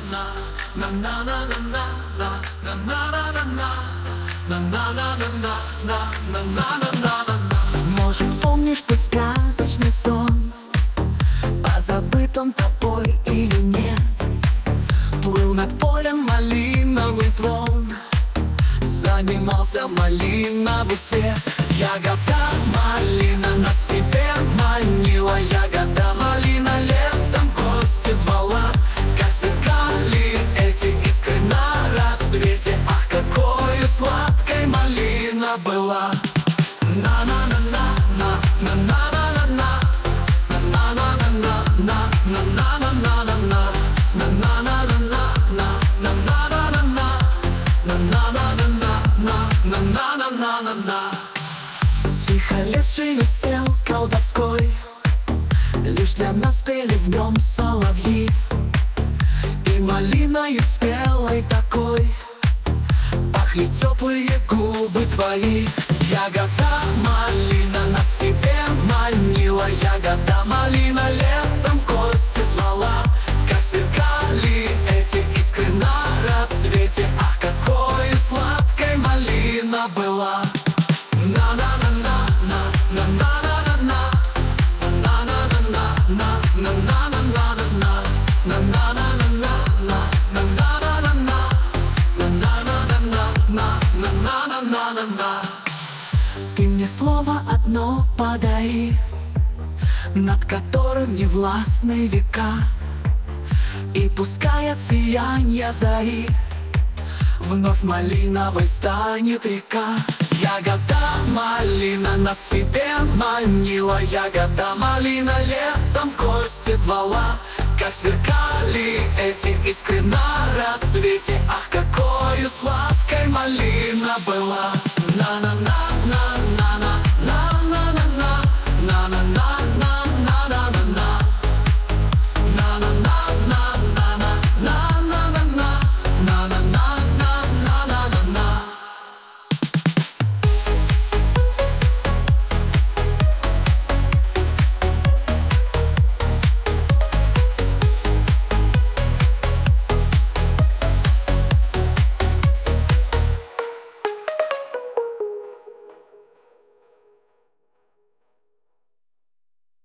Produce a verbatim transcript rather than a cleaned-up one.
Может, помнишь тот сказочный сон, позабыт он тобой или нет? Плыл над полем малиновый звон, занимался малиновый свет. Ягода малина нас тебе манила, ягода малина летом в гости звала. Как сверкали эти искры на рассвете, ах, какой сладкой малина была. Тихо лес шелестел колдовской, лишь для нас пели в нем соловьи. И малиною спелой такой пахли теплые губы твои. Ягода малина нас тебе манила, ягода малина летом в гости звала. Как сверкали эти искры на рассвете, ах, какой сладкой малина была. Ты мне слово одно подари, над которым не властны века, и пускай от сиянья зари вновь малиновой станет река. Ягода малина нас тебе манила, ягода малина летом в гости звала. Как сверкали эти искры на рассвете, ах, какой сладкой малина была.